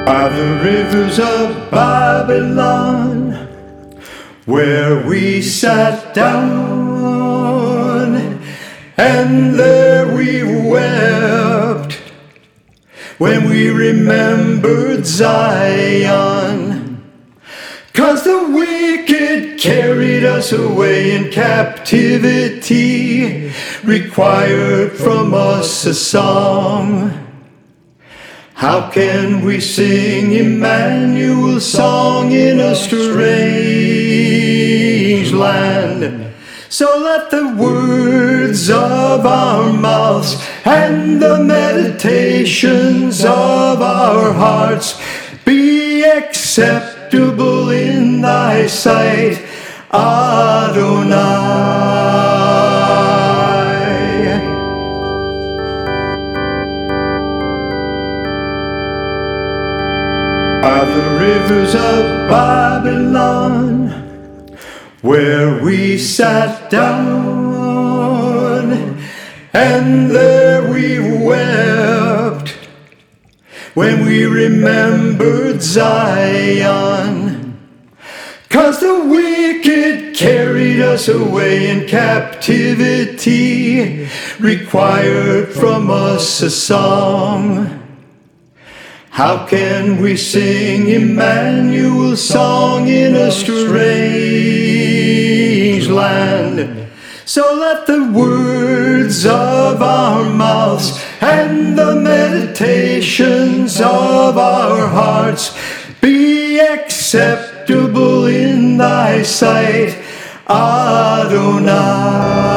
By the rivers of Babylon, where we sat down, and there we wept when we remembered Zion. 'Cause the wicked carried us away in captivity, required from us a song. How can we sing Emmanuel's song in a strange land? So let the words of our mouths and the meditations of our hearts be acceptable in thy sight, Adonai. By the rivers of Babylon, where we sat down, and there we wept when we remembered Zion. 'Cause the wicked carried us away in captivity, required from us a song. How can we sing Emmanuel's song in a strange land? So let the words of our mouths and the meditations of our hearts be acceptable in thy sight, Adonai.